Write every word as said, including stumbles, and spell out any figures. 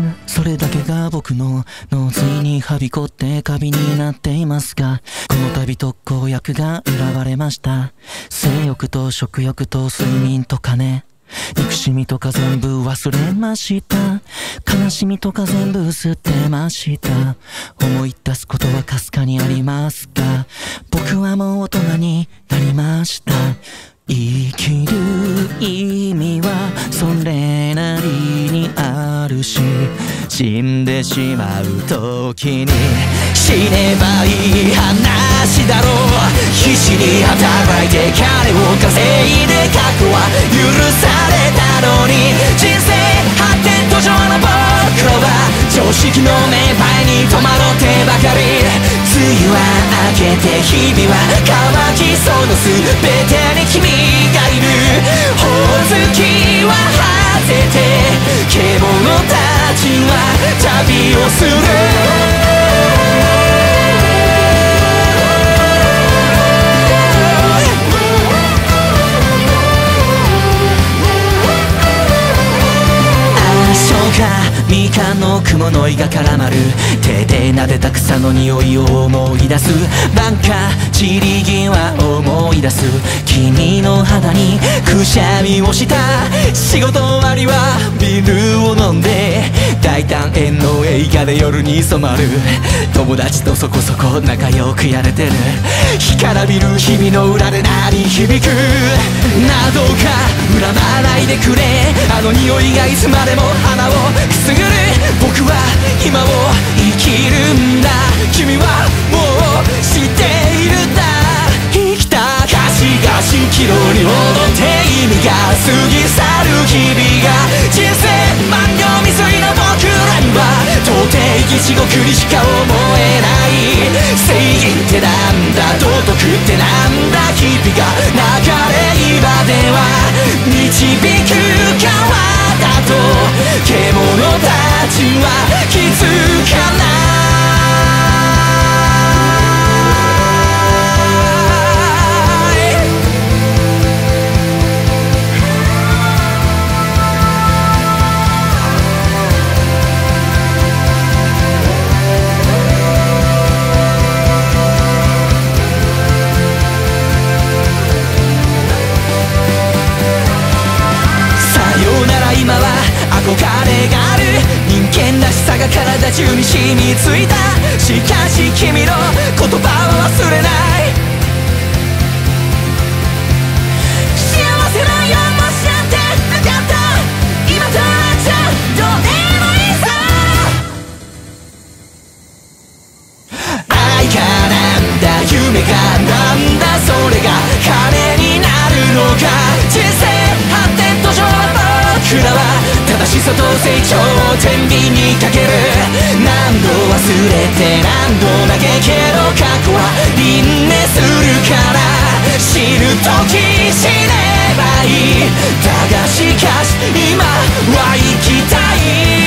それだけが僕の脳髄にはびこってカビになっていますが、この度特効薬が選ばれました。性欲と食欲と睡眠と金、憎しみとか全部忘れました。悲しみとか全部捨てました。思い出すことはかすかにありますが、僕はもう大人になりました。生きる意味はそれなりにあるし、死んでしまう時に死ねばいい話だろう。必死に働いて金を稼いで過去は許されたのに、人生発展途上の僕らは常識の芽生えに戸惑ってばかり。梅雨は明けて日々は乾き、その全てに君がいる。ほおずきは果てて獣たちは旅をする。みかんの雲の胃が絡まる、手で撫でた草の匂いを思い出す。バンカ散り際思い出す。君の肌にくしゃみをした。仕事終わりはビールを飲んで、大胆円の映画で夜に染まる。友達とそこそこ仲良くやれてる。干からびる日々の裏で鳴り響く。などか恨まないでくれ、あの匂いがいつまでも鼻をくすぐる。僕は今を生きるんだ、君はもう知っているんだ。生きた歌詞が蜃気楼に踊って意味が過ぎ去る日々が、人生万両未遂の僕らには到底生き地獄にしか思えない。正義ってなんだ、道徳ってなんだ、日々が流れ今では導く川だと獣たちは気づかない。今は憧れがある、人間らしさが体中に染みついた。しかし君の言葉は忘れない。幸せな夜もしちゃってなかった。今となっちゃどうでもいいさ。愛かなんだ、夢かなんだ、それが金になるのか。人生発展途上の僕らは正しさと成長を天秤にかける。何度忘れて何度嘆けど過去は輪廻するから、死ぬ時死ねばいい。だがしかし今は生きたい。